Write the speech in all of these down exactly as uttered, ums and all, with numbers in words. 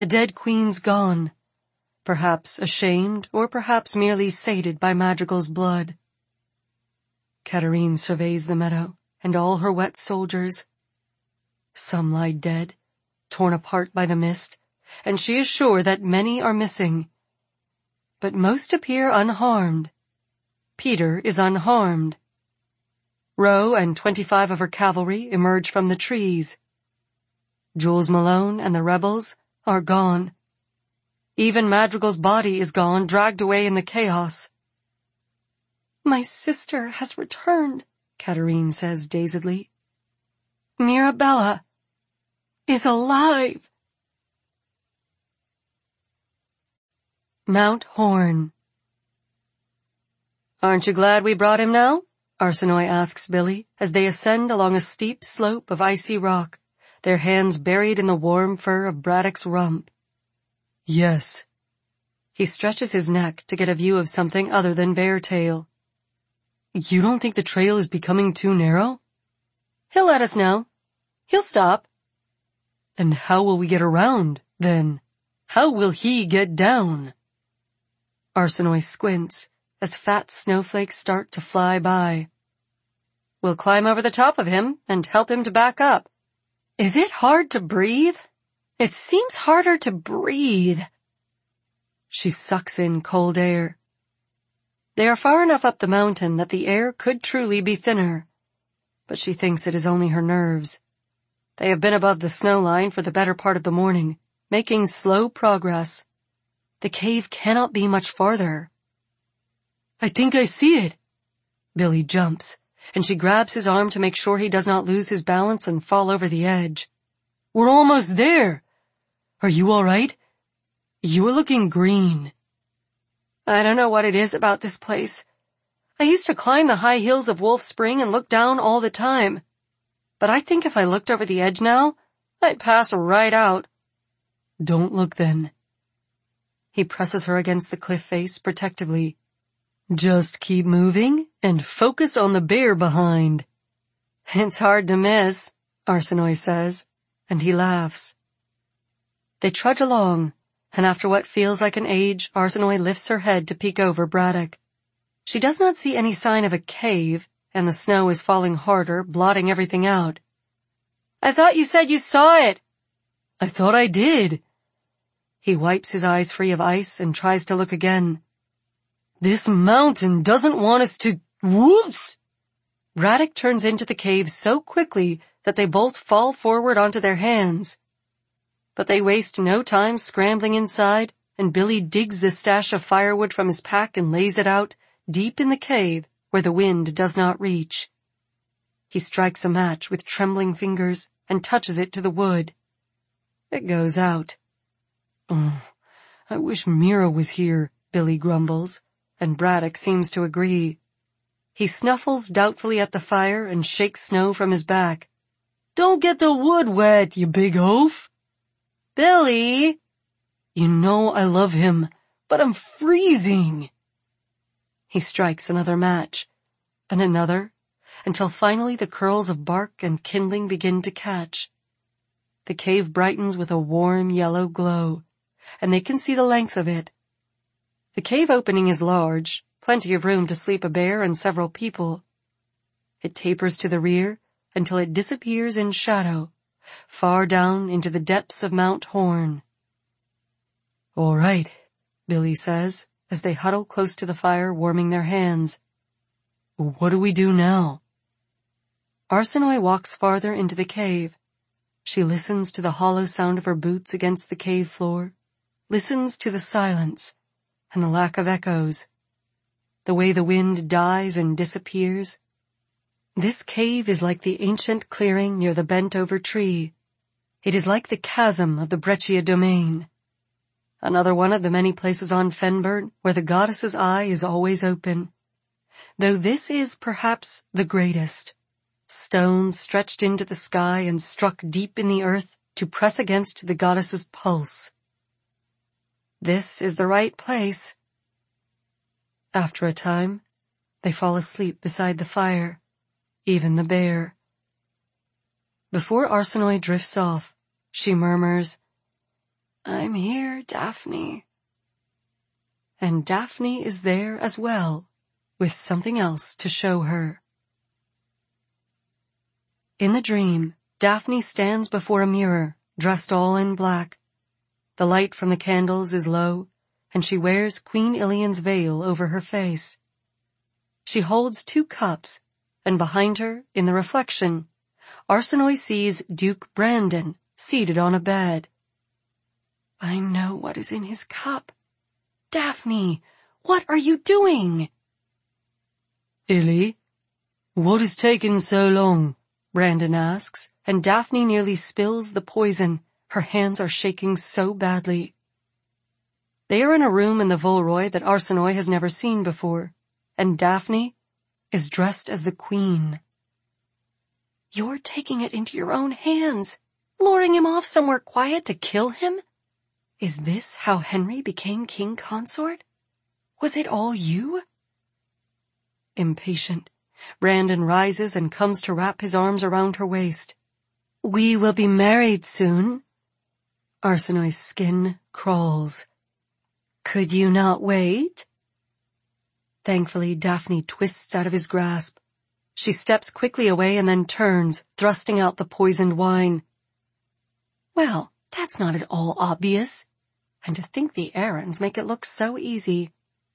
The dead queen's gone, perhaps ashamed or perhaps merely sated by Madrigal's blood. Katerine surveys the meadow and all her wet soldiers. Some lie dead, torn apart by the mist, and she is sure that many are missing. But most appear unharmed. Peter is unharmed. Roe and twenty-five of her cavalry emerge from the trees. Jules Malone and the rebels are gone. Even Madrigal's body is gone, dragged away in the chaos. "My sister has returned," Katerine says dazedly. "Mirabella is alive." Mount Horn. "Aren't you glad we brought him now?" Arsinoe asks Billy as they ascend along a steep slope of icy rock, their hands buried in the warm fur of Braddock's rump. "Yes." He stretches his neck to get a view of something other than Beartail. "You don't think the trail is becoming too narrow?" "He'll let us know. He'll stop." "And how will we get around, then? How will he get down?" Arsinoe squints as fat snowflakes start to fly by. "We'll climb over the top of him and help him to back up." "Is it hard to breathe? It seems harder to breathe." She sucks in cold air. They are far enough up the mountain that the air could truly be thinner, but she thinks it is only her nerves. They have been above the snow line for the better part of the morning, making slow progress. The cave cannot be much farther. "I think I see it." Billy jumps, and she grabs his arm to make sure he does not lose his balance and fall over the edge. "We're almost there. Are you all right? You are looking green." "I don't know what it is about this place. I used to climb the high hills of Wolf Spring and look down all the time. But I think if I looked over the edge now, I'd pass right out." "Don't look then." He presses her against the cliff face protectively. "Just keep moving and focus on the bear behind." "It's hard to miss," Arsinoe says, and he laughs. They trudge along, and after what feels like an age, Arsinoe lifts her head to peek over Braddock. She does not see any sign of a cave, and the snow is falling harder, blotting everything out. "I thought you said you saw it." "I thought I did." He wipes his eyes free of ice and tries to look again. "This mountain doesn't want us to... Whoops!" Braddock turns into the cave so quickly that they both fall forward onto their hands. But they waste no time scrambling inside, and Billy digs the stash of firewood from his pack and lays it out, deep in the cave, where the wind does not reach. He strikes a match with trembling fingers and touches it to the wood. It goes out. "Oh, I wish Mira was here," Billy grumbles, and Braddock seems to agree. He snuffles doubtfully at the fire and shakes snow from his back. "Don't get the wood wet, you big oaf." "Billy!" "You know I love him, but I'm freezing." He strikes another match, and another, until finally the curls of bark and kindling begin to catch. The cave brightens with a warm yellow glow, and they can see the length of it. The cave opening is large, plenty of room to sleep a bear and several people. It tapers to the rear until it disappears in shadow, far down into the depths of Mount Horn. "All right," Billy says, as they huddle close to the fire, warming their hands. "What do we do now?" Arsinoe walks farther into the cave. She listens to the hollow sound of her boots against the cave floor, listens to the silence and the lack of echoes, the way the wind dies and disappears. This cave is like the ancient clearing near the bent-over tree. It is like the chasm of the Breccia domain. Another one of the many places on Fennbirn where the goddess's eye is always open. Though this is perhaps the greatest. Stone stretched into the sky and struck deep in the earth to press against the goddess's pulse. This is the right place. After a time, they fall asleep beside the fire, even the bear. Before Arsinoe drifts off, she murmurs, I'm here, Daphne. And Daphne is there as well, with something else to show her. In the dream, Daphne stands before a mirror, dressed all in black. The light from the candles is low, and she wears Queen Ilian's veil over her face. She holds two cups, and behind her, in the reflection, Arsinoe sees Duke Brandon seated on a bed. I know what is in his cup. Daphne, what are you doing? Illy, what has taken so long? Brandon asks, and Daphne nearly spills the poison. Her hands are shaking so badly. They are in a room in the Volroy that Arsinoe has never seen before, and Daphne is dressed as the queen. You're taking it into your own hands, luring him off somewhere quiet to kill him? Is this how Henry became king consort? Was it all you? Impatient, Brandon rises and comes to wrap his arms around her waist. We will be married soon. Arsinoe's skin crawls. Could you not wait? Thankfully, Daphne twists out of his grasp. She steps quickly away and then turns, thrusting out the poisoned wine. Well, that's not at all obvious. And to think the Aarons make it look so easy.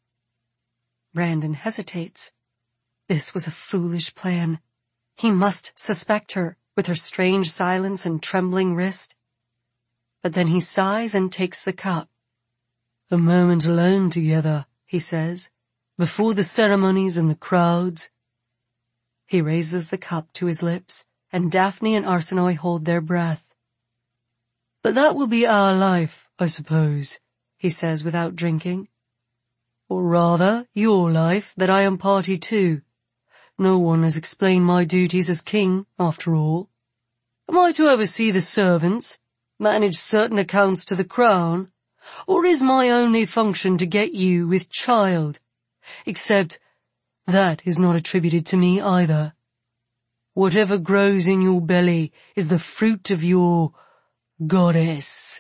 Brandon hesitates. This was a foolish plan. He must suspect her, with her strange silence and trembling wrist. But then he sighs and takes the cup. A moment alone together, he says, before the ceremonies and the crowds. He raises the cup to his lips, and Daphne and Arsinoe hold their breath. But that will be our life, I suppose, he says without drinking. Or rather, your life that I am party to. No one has explained my duties as king, after all. Am I to oversee the servants, manage certain accounts to the crown, or is my only function to get you with child? Except that is not attributed to me either. Whatever grows in your belly is the fruit of your goddess.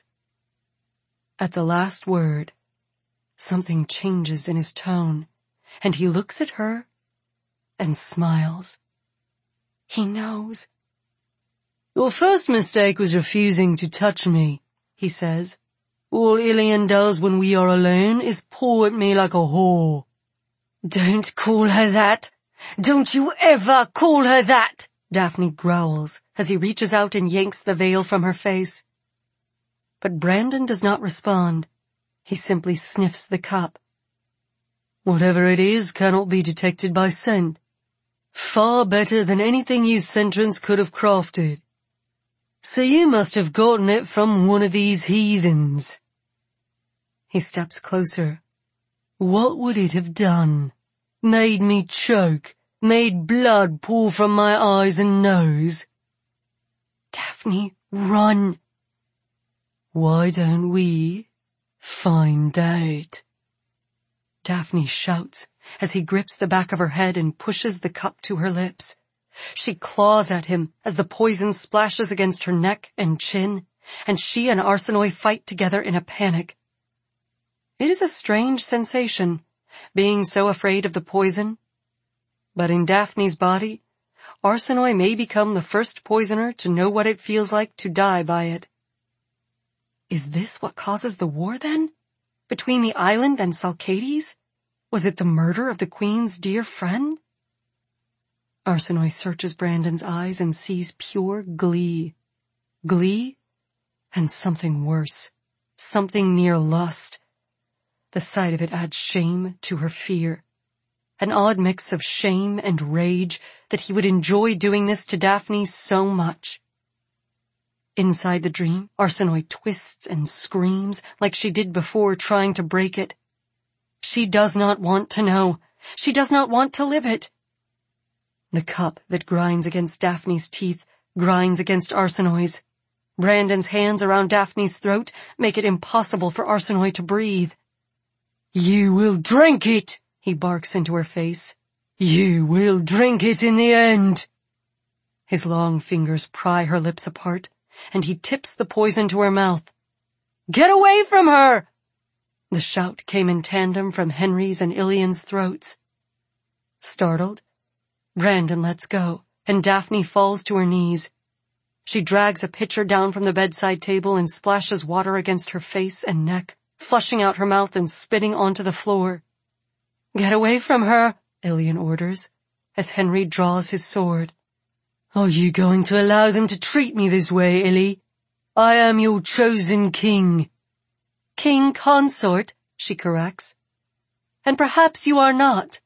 At the last word, something changes in his tone, and he looks at her and smiles. He knows. Your first mistake was refusing to touch me, he says. All Ilian does when we are alone is paw at me like a whore. Don't call her that. Don't you ever call her that, Daphne growls as he reaches out and yanks the veil from her face. But Brandon does not respond. He simply sniffs the cup. Whatever it is cannot be detected by scent. Far better than anything you sentrants could have crafted. So you must have gotten it from one of these heathens. He steps closer. What would it have done? Made me choke? Made blood pour from my eyes and nose? Daphne, run. Why don't we find out? Daphne shouts as he grips the back of her head and pushes the cup to her lips. She claws at him as the poison splashes against her neck and chin, and she and Arsinoe fight together in a panic. It is a strange sensation, being so afraid of the poison. But in Daphne's body, Arsinoe may become the first poisoner to know what it feels like to die by it. Is this what causes the war, then? Between the island and Salcades? Was it the murder of the Queen's dear friend? Arsinoe searches Brandon's eyes and sees pure glee. Glee and something worse, something near lust. The sight of it adds shame to her fear. An odd mix of shame and rage that he would enjoy doing this to Daphne so much. Inside the dream, Arsinoe twists and screams like she did before, trying to break it. She does not want to know. She does not want to live it. The cup that grinds against Daphne's teeth grinds against Arsinoe's. Brandon's hands around Daphne's throat make it impossible for Arsinoe to breathe. You will drink it, he barks into her face. You will drink it in the end. His long fingers pry her lips apart, and he tips the poison to her mouth. Get away from her! The shout came in tandem from Henry's and Illian's throats. Startled, Brandon lets go, and Daphne falls to her knees. She drags a pitcher down from the bedside table and splashes water against her face and neck, flushing out her mouth and spitting onto the floor. Get away from her, Illian orders, as Henry draws his sword. Are you going to allow them to treat me this way, Illy? I am your chosen king. King consort, she corrects. And perhaps you are not.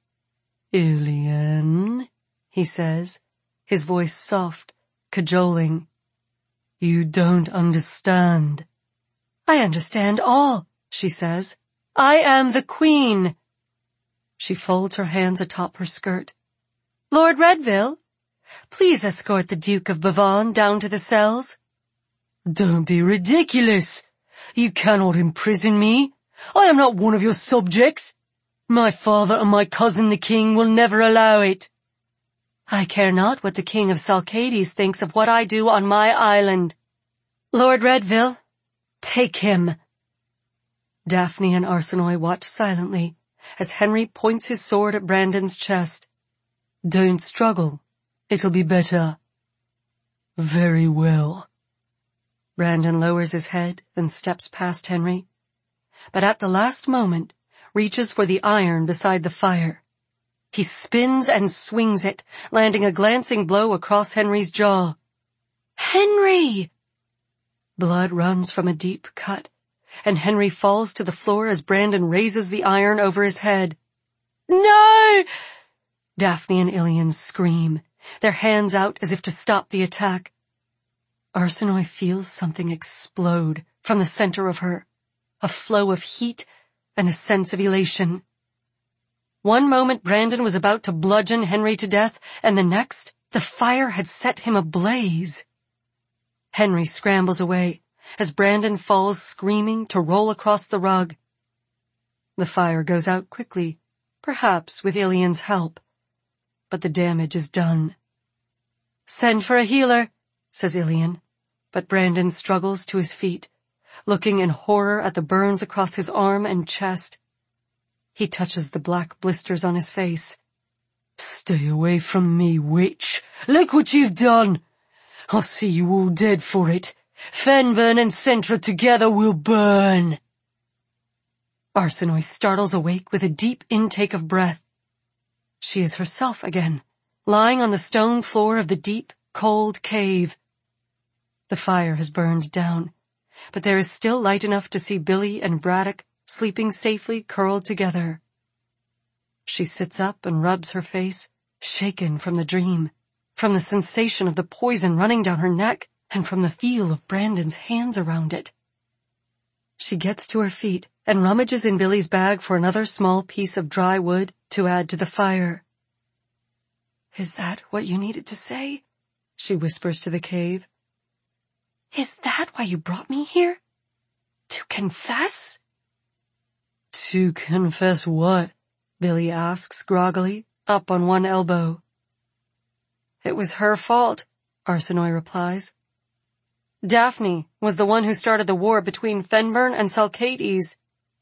Illian, he says, his voice soft, cajoling. You don't understand. I understand all, she says. I am the queen. She folds her hands atop her skirt. Lord Redville, please escort the Duke of Bavon down to the cells. Don't be ridiculous. You cannot imprison me. I am not one of your subjects. My father and my cousin the king will never allow it. I care not what the king of Salcades thinks of what I do on my island. Lord Redville, take him. Daphne and Arsinoe watch silently as Henry points his sword at Brandon's chest. Don't struggle. It'll be better. Very well. Brandon lowers his head and steps past Henry, but at the last moment reaches for the iron beside the fire. He spins and swings it, landing a glancing blow across Henry's jaw. Henry! Blood runs from a deep cut, and Henry falls to the floor as Brandon raises the iron over his head. No! Daphne and Illian scream, their hands out as if to stop the attack. Arsinoe feels something explode from the center of her, a flow of heat and a sense of elation. One moment Brandon was about to bludgeon Henry to death, and the next, the fire had set him ablaze. Henry scrambles away as Brandon falls screaming to roll across the rug. The fire goes out quickly, perhaps with Illian's help, but the damage is done. Send for a healer, says Illian, but Brandon struggles to his feet, looking in horror at the burns across his arm and chest. He touches the black blisters on his face. Stay away from me, witch. Look what you've done. I'll see you all dead for it. Fenburn and Centra together will burn. Arsinoe startles awake with a deep intake of breath. She is herself again, lying on the stone floor of the deep, cold cave. The fire has burned down, but there is still light enough to see Billy and Braddock sleeping safely curled together. She sits up and rubs her face, shaken from the dream, from the sensation of the poison running down her neck, and from the feel of Brandon's hands around it. She gets to her feet and rummages in Billy's bag for another small piece of dry wood to add to the fire. Is that what you needed to say? She whispers to the cave. Is that why you brought me here? To confess? To confess what? Billy asks groggily, up on one elbow. It was her fault, Arsinoe replies. Daphne was the one who started the war between Fenburn and Salcades.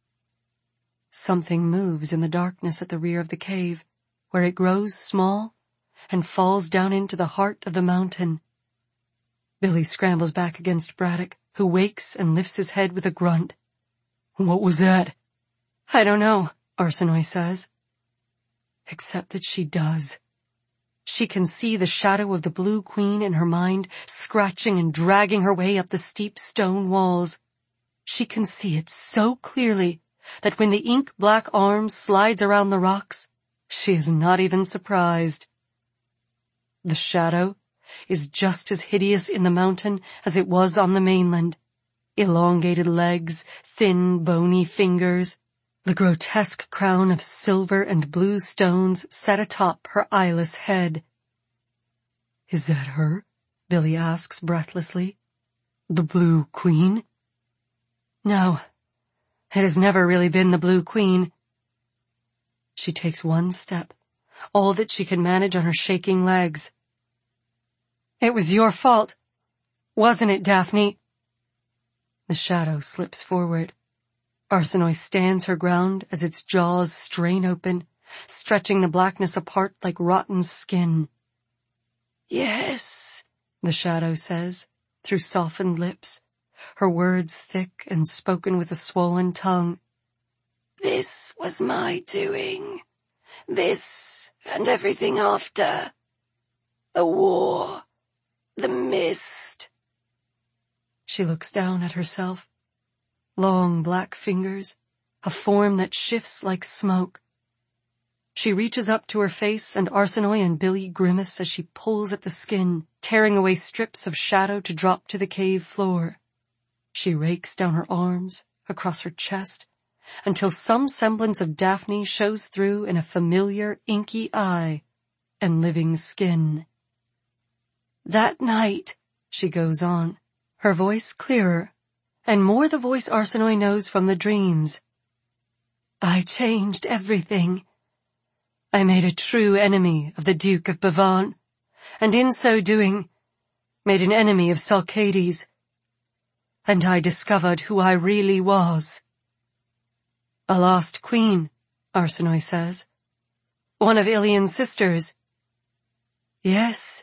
Something moves in the darkness at the rear of the cave, where it grows small and falls down into the heart of the mountain. Billy scrambles back against Braddock, who wakes and lifts his head with a grunt. What was that? I don't know, Arsinoe says. Except that she does. She can see the shadow of the Blue Queen in her mind, scratching and dragging her way up the steep stone walls. She can see it so clearly that when the ink-black arm slides around the rocks, she is not even surprised. The shadow is just as hideous in the mountain as it was on the mainland. Elongated legs, thin, bony fingers, the grotesque crown of silver and blue stones set atop her eyeless head. Is that her? Billy asks breathlessly. The Blue Queen? No, it has never really been the Blue Queen. She takes one step, all that she can manage on her shaking legs. It was your fault, wasn't it, Daphne? The shadow slips forward. Arsinoe stands her ground as its jaws strain open, stretching the blackness apart like rotten skin. Yes, the shadow says, through softened lips, her words thick and spoken with a swollen tongue. This was my doing. This and everything after. The war. The mist. She looks down at herself. Long black fingers, a form that shifts like smoke. She reaches up to her face, and Arsinoe and Billy grimace as she pulls at the skin, tearing away strips of shadow to drop to the cave floor. She rakes down her arms, across her chest, until some semblance of Daphne shows through in a familiar inky eye and living skin. That night, she goes on, her voice clearer, and more the voice Arsinoe knows from the dreams. I changed everything. I made a true enemy of the Duke of Bavant, and in so doing, made an enemy of Salcades. And I discovered who I really was. A lost queen, Arsinoe says. One of Ilian's sisters. Yes.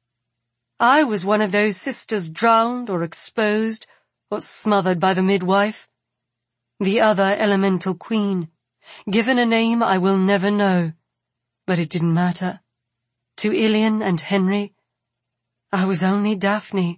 I was one of those sisters drowned or exposed or smothered by the midwife. The other elemental queen, given a name I will never know, but it didn't matter. To Ilian and Henry, I was only Daphne.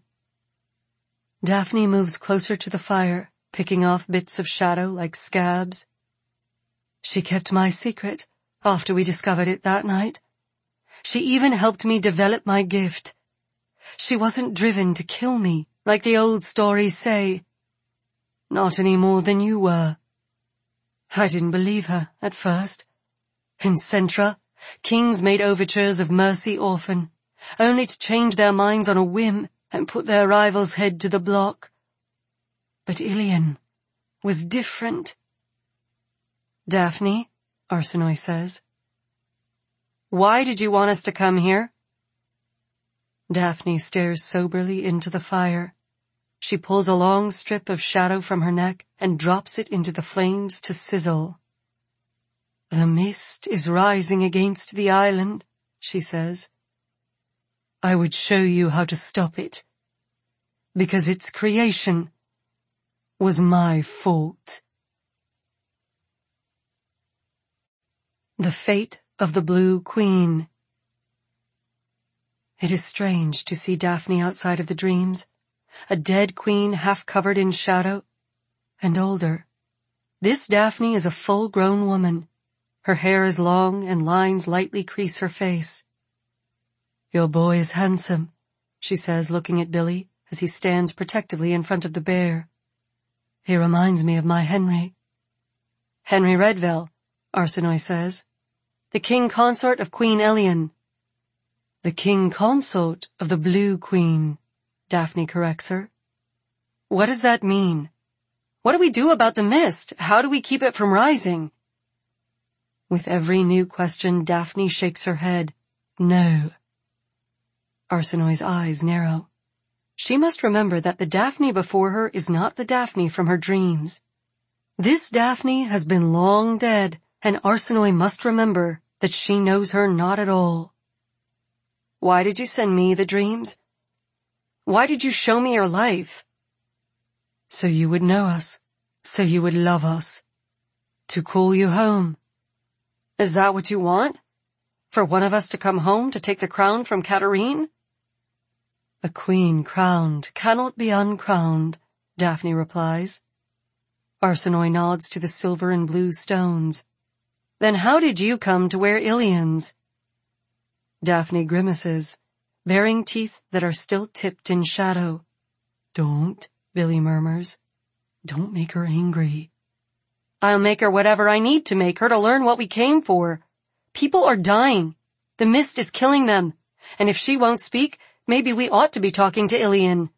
Daphne moves closer to the fire, picking off bits of shadow like scabs. She kept my secret after we discovered it that night. She even helped me develop my gift. She wasn't driven to kill me, like the old stories say. Not any more than you were. I didn't believe her at first. In Centra, kings made overtures of mercy orphan, only to change their minds on a whim and put their rival's head to the block. But Ilian was different. Daphne, Arsinoe says. Why did you want us to come here? Daphne stares soberly into the fire. She pulls a long strip of shadow from her neck and drops it into the flames to sizzle. The mist is rising against the island, she says. I would show you how to stop it, because its creation was my fault. The fate of the Blue Queen. It is strange to see Daphne outside of the dreams, a dead queen half covered in shadow, and older. This Daphne is a full-grown woman. Her hair is long and lines lightly crease her face. Your boy is handsome, she says, looking at Billy as he stands protectively in front of the bear. He reminds me of my Henry. Henry Redville, Arsinoe says. The king consort of Queen Elian. The king consort of the Blue Queen, Daphne corrects her. What does that mean? What do we do about the mist? How do we keep it from rising? With every new question, Daphne shakes her head. No. Arsinoe's eyes narrow. She must remember that the Daphne before her is not the Daphne from her dreams. This Daphne has been long dead, and Arsinoe must remember that she knows her not at all. Why did you send me the dreams? Why did you show me your life? So you would know us, so you would love us. To call you home. Is that what you want? For one of us to come home to take the crown from Katerine? A queen crowned cannot be uncrowned, Daphne replies. Arsinoe nods to the silver and blue stones. Then how did you come to wear Ilian's? Daphne grimaces, baring teeth that are still tipped in shadow. Don't, Billy murmurs. Don't make her angry. I'll make her whatever I need to make her to learn what we came for. People are dying. The mist is killing them. And if she won't speak, maybe we ought to be talking to Ilian.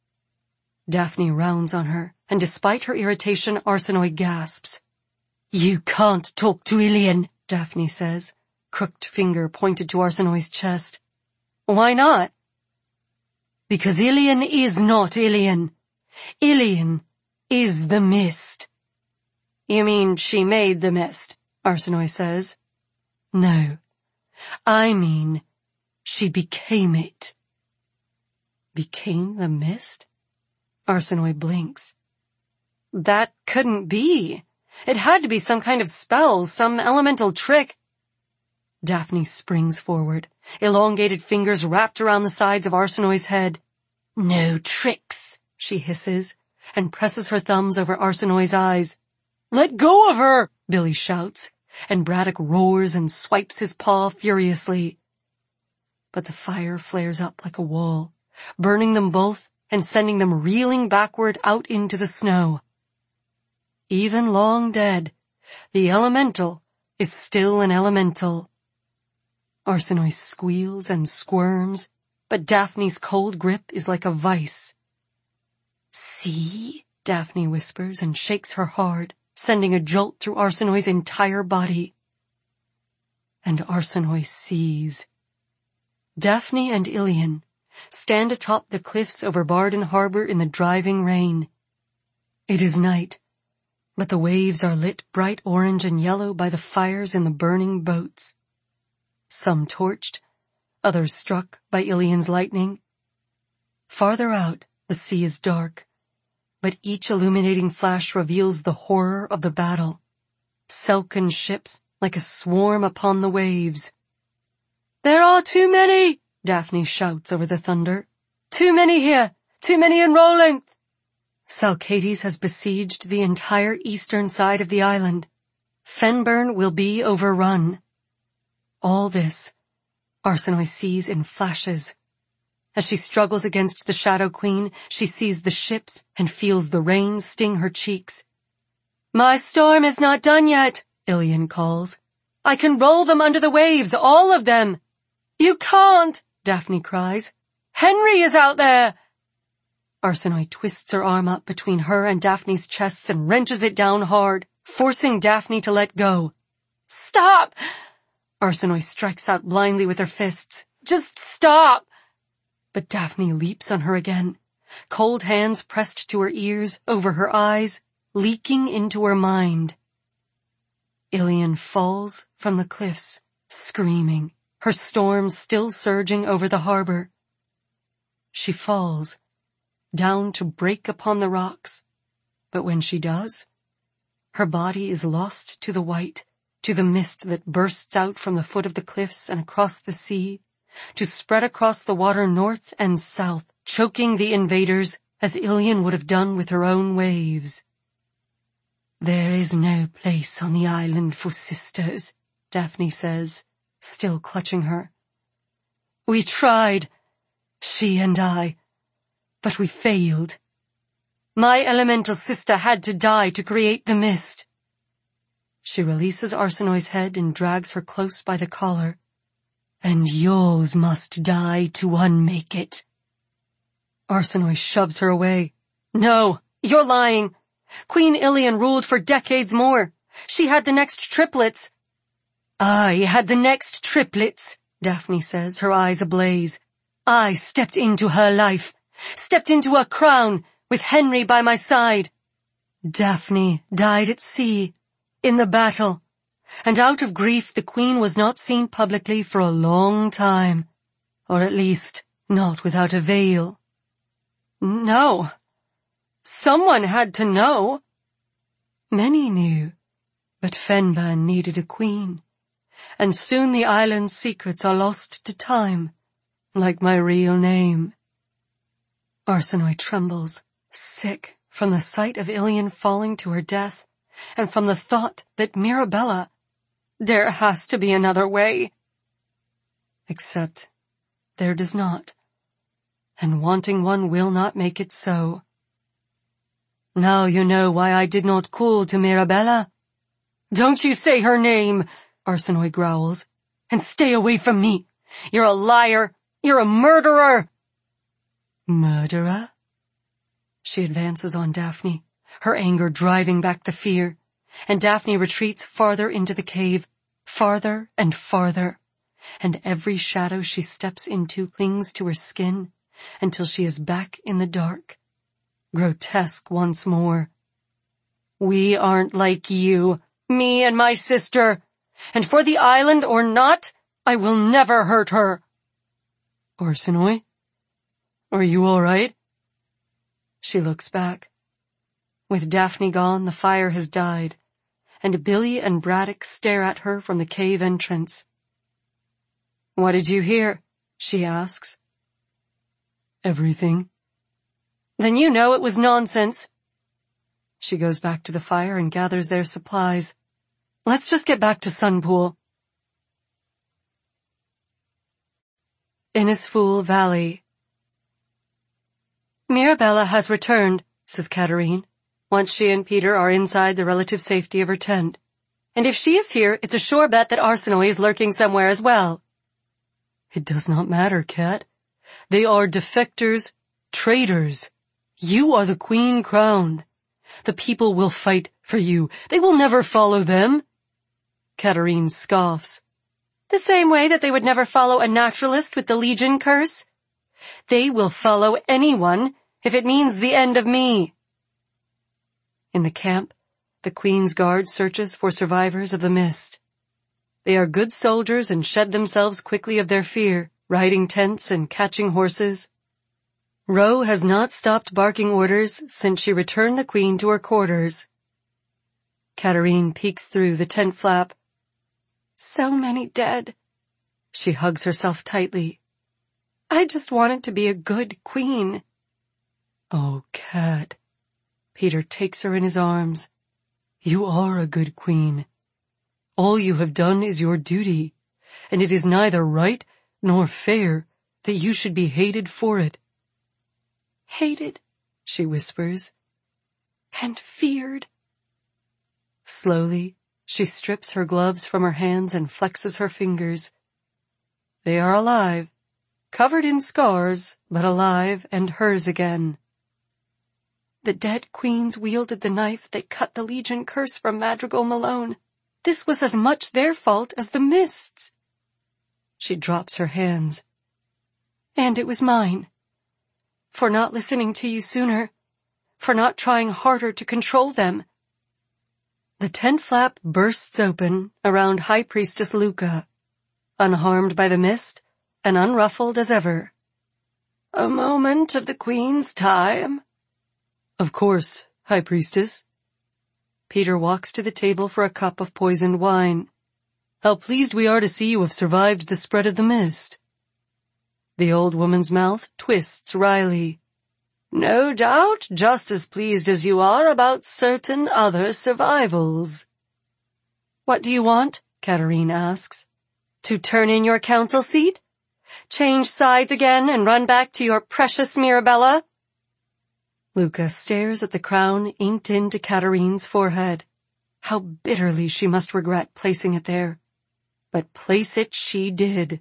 Daphne rounds on her, and despite her irritation, Arsinoe gasps. You can't talk to Ilian, Daphne says, crooked finger pointed to Arsinoe's chest. Why not? Because Ilian is not Ilian. Ilian is the mist. You mean she made the mist, Arsinoe says. No, I mean she became it. Became the mist? Arsinoe blinks. That couldn't be. It had to be some kind of spell, some elemental trick. Daphne springs forward, elongated fingers wrapped around the sides of Arsinoe's head. No tricks, she hisses, and presses her thumbs over Arsinoe's eyes. Let go of her, Billy shouts, and Braddock roars and swipes his paw furiously. But the fire flares up like a wall, burning them both and sending them reeling backward out into the snow. Even long dead, the elemental is still an elemental. Arsinoe squeals and squirms, but Daphne's cold grip is like a vice. See? Daphne whispers and shakes her hard, sending a jolt through Arsinoe's entire body. And Arsinoe sees. Daphne and Ilion stand atop the cliffs over Barden Harbor in the driving rain. It is night, but the waves are lit bright orange and yellow by the fires in the burning boats. Some torched, others struck by Ilion's lightning. Farther out, the sea is dark, but each illuminating flash reveals the horror of the battle. Selkin ships like a swarm upon the waves. There are too many, Daphne shouts over the thunder. Too many here, too many in Rollingth. Salcades has besieged the entire eastern side of the island. Fennburn will be overrun. All this, Arsinoe sees in flashes. As she struggles against the Shadow Queen, she sees the ships and feels the rain sting her cheeks. My storm is not done yet, Ilion calls. I can roll them under the waves, all of them. You can't, Daphne cries. Henry is out there. Arsinoe twists her arm up between her and Daphne's chests and wrenches it down hard, forcing Daphne to let go. Stop! Arsinoe strikes out blindly with her fists. Just stop! But Daphne leaps on her again, cold hands pressed to her ears, over her eyes, leaking into her mind. Ilion falls from the cliffs, screaming, her storm still surging over the harbor. She falls, down to break upon the rocks, but when she does, her body is lost to the white, to the mist that bursts out from the foot of the cliffs and across the sea, to spread across the water north and south, choking the invaders as Ilion would have done with her own waves. There is no place on the island for sisters, Daphne says, still clutching her. We tried, she and I, but we failed. My elemental sister had to die to create the mist. She releases Arsinoe's head and drags her close by the collar. And yours must die to unmake it. Arsinoe shoves her away. No, you're lying. Queen Ilion ruled for decades more. She had the next triplets. I had the next triplets, Daphne says, her eyes ablaze. I stepped into her life, stepped into her crown, with Henry by my side. Daphne died at sea, in the battle, and out of grief the queen was not seen publicly for a long time, or at least not without a veil. No. Someone had to know. Many knew, but Fennburn needed a queen, and soon the island's secrets are lost to time, like my real name. Arsinoe trembles, sick from the sight of Ilion falling to her death, and from the thought that Mirabella, there has to be another way. Except there does not, and wanting one will not make it so. Now you know why I did not call to Mirabella. Don't you say her name, Arsinoe growls, and stay away from me. You're a liar. You're a murderer. Murderer? She advances on Daphne, her anger driving back the fear, and Daphne retreats farther into the cave, farther and farther, and every shadow she steps into clings to her skin until she is back in the dark, grotesque once more, We aren't like you, me and my sister, and for the island or not, I will never hurt her. Arsinoe? Are you all right? She looks back. With Daphne gone, the fire has died, and Billy and Braddock stare at her from the cave entrance. What did you hear? She asks. Everything. Then you know it was nonsense. She goes back to the fire and gathers their supplies. Let's just get back to Sunpool. Innisfool Valley. Mirabella has returned, says Katerine, once she and Peter are inside the relative safety of her tent. And if she is here, it's a sure bet that Arsinoe is lurking somewhere as well. It does not matter, Cat. They are defectors, traitors. You are the queen crowned. The people will fight for you. They will never follow them. Katerine scoffs. The same way that they would never follow a naturalist with the Legion curse. They will follow anyone if it means the end of me. In the camp, the Queen's Guard searches for survivors of the mist. They are good soldiers and shed themselves quickly of their fear, riding tents and catching horses. Ro has not stopped barking orders since she returned the Queen to her quarters. Katerine peeks through the tent flap. So many dead. She hugs herself tightly. I just wanted to be a good queen. Oh, Cat. Peter takes her in his arms. You are a good queen. All you have done is your duty, and it is neither right nor fair that you should be hated for it. Hated, she whispers, and feared. Slowly, she strips her gloves from her hands and flexes her fingers. They are alive, covered in scars, but alive and hers again. The dead queens wielded the knife that cut the Legion curse from Madrigal Malone. This was as much their fault as the mists. She drops her hands. And it was mine. For not listening to you sooner. For not trying harder to control them. The tent flap bursts open around High Priestess Luca, unharmed by the mist and unruffled as ever. A moment of the Queen's time. Of course, High Priestess. Peter walks to the table for a cup of poisoned wine. How pleased we are to see you have survived the spread of the mist. The old woman's mouth twists wryly. No doubt just as pleased as you are about certain other survivals. What do you want? Katerine asks. To turn in your council seat? Change sides again and run back to your precious Mirabella? Luca stares at the crown inked into Katerine's forehead. How bitterly she must regret placing it there. But place it she did.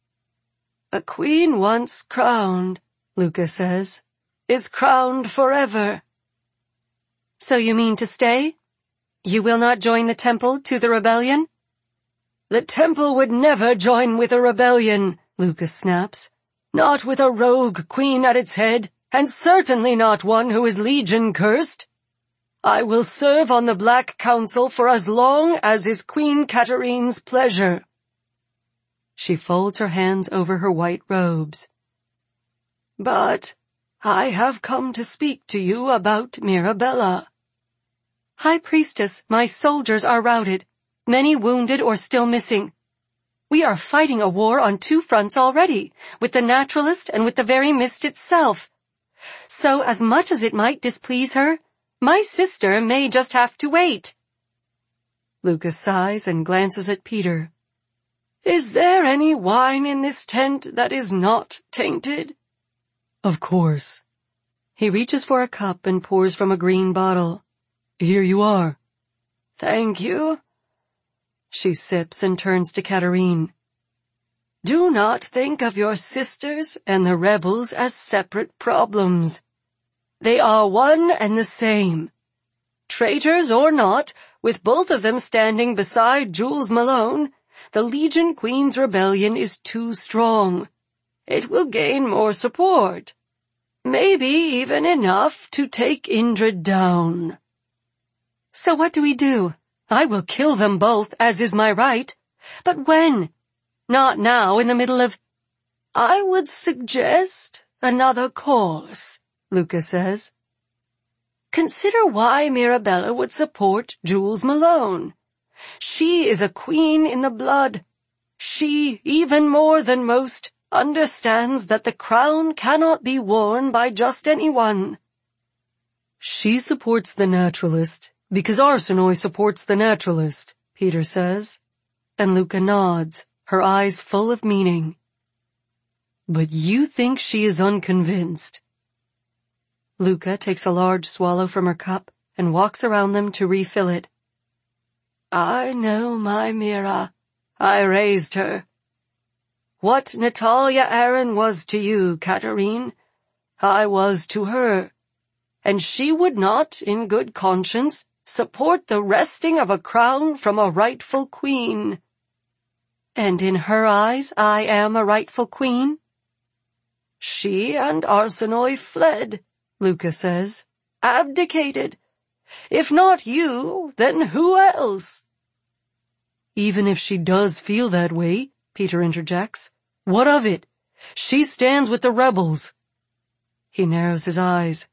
A queen once crowned, Luca says, is crowned forever. So you mean to stay? You will not join the temple to the rebellion? The temple would never join with a rebellion, Luca snaps. Not with a rogue queen at its head. And certainly not one who is Legion cursed. I will serve on the Black Council for as long as is Queen Katerine's pleasure. She folds her hands over her white robes. But I have come to speak to you about Mirabella. High Priestess, my soldiers are routed, many wounded or still missing. We are fighting a war on two fronts already, with the Naturalist and with the very mist itself. So as much as it might displease her, my sister may just have to wait. Lucas sighs and glances at Peter. Is there any wine in this tent that is not tainted? Of course. He reaches for a cup and pours from a green bottle. Here you are. Thank you. She sips and turns to Katerine. Do not think of your sisters and the rebels as separate problems. They are one and the same. Traitors or not, with both of them standing beside Jules Malone, the Legion Queen's rebellion is too strong. It will gain more support. Maybe even enough to take Indra down. So what do we do? I will kill them both, as is my right. But when? Not now, in the middle of— I would suggest another course, Luca says. Consider why Mirabella would support Jules Malone. She is a queen in the blood. She, even more than most, understands that the crown cannot be worn by just anyone. She supports the naturalist because Arsinoe supports the naturalist, Peter says, and Luca nods, her eyes full of meaning. But you think she is unconvinced. Luca takes a large swallow from her cup and walks around them to refill it. I know my Mira. I raised her. What Natalia Aaron was to you, Katerine, I was to her. And she would not, in good conscience, support the wresting of a crown from a rightful queen. And in her eyes, I am a rightful queen? She and Arsinoe fled, Luca says, abdicated. If not you, then who else? Even if she does feel that way, Peter interjects, what of it? She stands with the rebels. He narrows his eyes.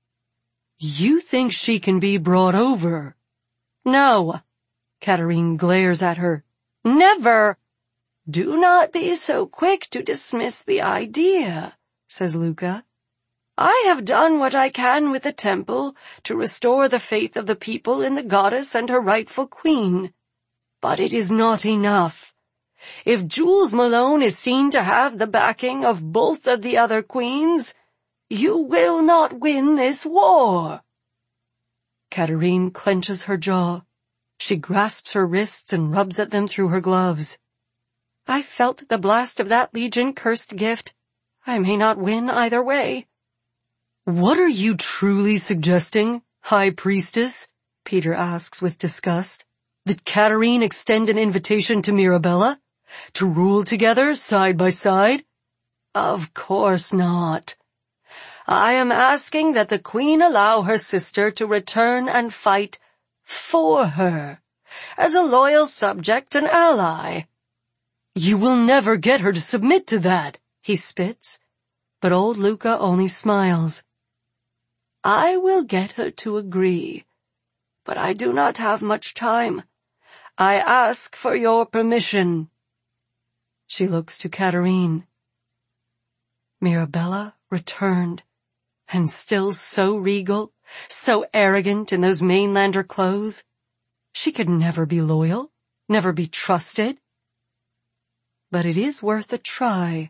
You think she can be brought over? No. Katerine glares at her. Never. Do not be so quick to dismiss the idea, says Luca. I have done what I can with the temple to restore the faith of the people in the goddess and her rightful queen. But it is not enough. If Jules Malone is seen to have the backing of both of the other queens, you will not win this war. Katerine clenches her jaw. She grasps her wrists and rubs at them through her gloves. I felt the blast of that Legion-cursed gift. I may not win either way. What are you truly suggesting, High Priestess? Peter asks with disgust. That Katerine extend an invitation to Mirabella? To rule together, side by side? Of course not. I am asking that the queen allow her sister to return and fight for her, as a loyal subject and ally. You will never get her to submit to that, he spits, but old Luca only smiles. I will get her to agree, but I do not have much time. I ask for your permission. She looks to Katerine. Mirabella returned, and still so regal, so arrogant in those mainlander clothes. She could never be loyal, never be trusted. But it is worth a try.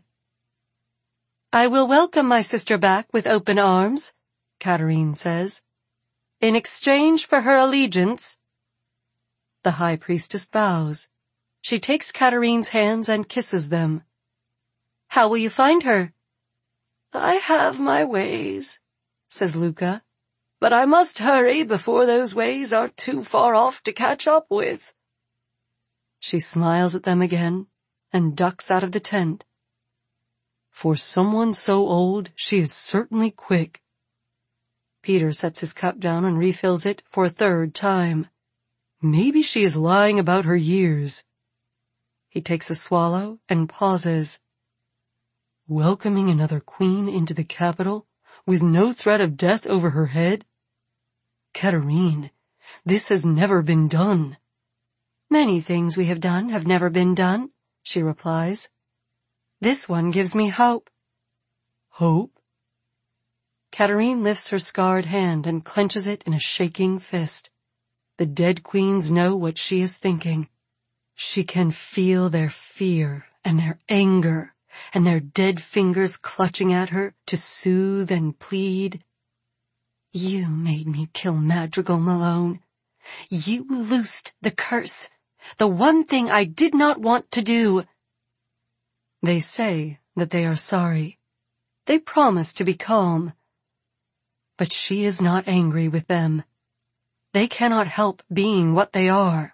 I will welcome my sister back with open arms, Katerine says, in exchange for her allegiance. The High Priestess bows. She takes Katerine's hands and kisses them. How will you find her? I have my ways, says Luca, but I must hurry before those ways are too far off to catch up with. She smiles at them again and ducks out of the tent. For someone so old, she is certainly quick. Peter sets his cup down and refills it for a third time. Maybe she is lying about her years. He takes a swallow and pauses. Welcoming another queen into the capital, with no threat of death over her head? Katerine, this has never been done. Many things we have done have never been done, she replies. This one gives me hope. Hope? Katerine lifts her scarred hand and clenches it in a shaking fist. The dead queens know what she is thinking. She can feel their fear and their anger and their dead fingers clutching at her to soothe and plead. You made me kill Madrigal Malone. You loosed the curse, the one thing I did not want to do. They say that they are sorry. They promise to be calm. But she is not angry with them. They cannot help being what they are.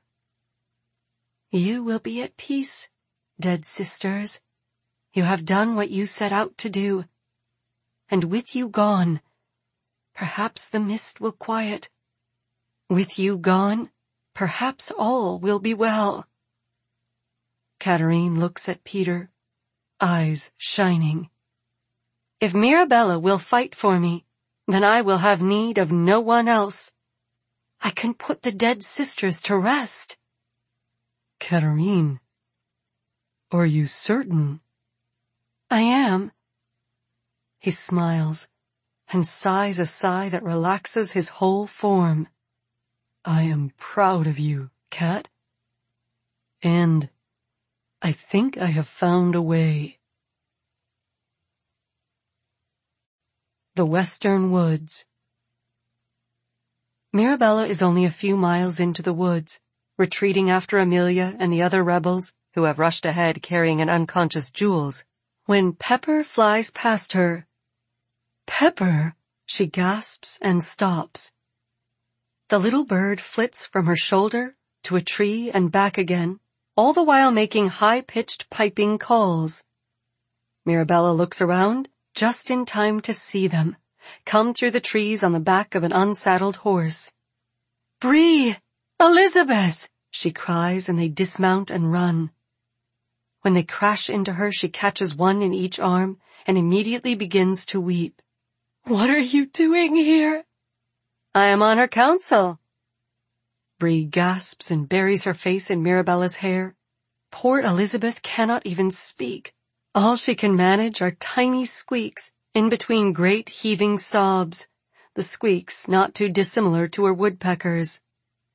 You will be at peace, dead sisters. You have done what you set out to do. And with you gone, perhaps the mist will quiet. With you gone, perhaps all will be well. Katerine looks at Peter, eyes shining. If Mirabella will fight for me, then I will have need of no one else. I can put the dead sisters to rest. Katerine, are you certain? I am. He smiles and sighs a sigh that relaxes his whole form. I am proud of you, Kat. And I think I have found a way. The Western Woods. Mirabella is only a few miles into the woods, retreating after Amelia and the other rebels, who have rushed ahead carrying an unconscious Jules, when Pepper flies past her. Pepper, she gasps and stops. The little bird flits from her shoulder to a tree and back again, all the while making high-pitched piping calls. Mirabella looks around just in time to see them come through the trees on the back of an unsaddled horse. "Bree! Elizabeth!" she cries, and they dismount and run. When they crash into her, she catches one in each arm and immediately begins to weep. "What are you doing here?" "I am on her council." Bree gasps and buries her face in Mirabella's hair. Poor Elizabeth cannot even speak. All she can manage are tiny squeaks in between great heaving sobs, the squeaks not too dissimilar to her woodpeckers.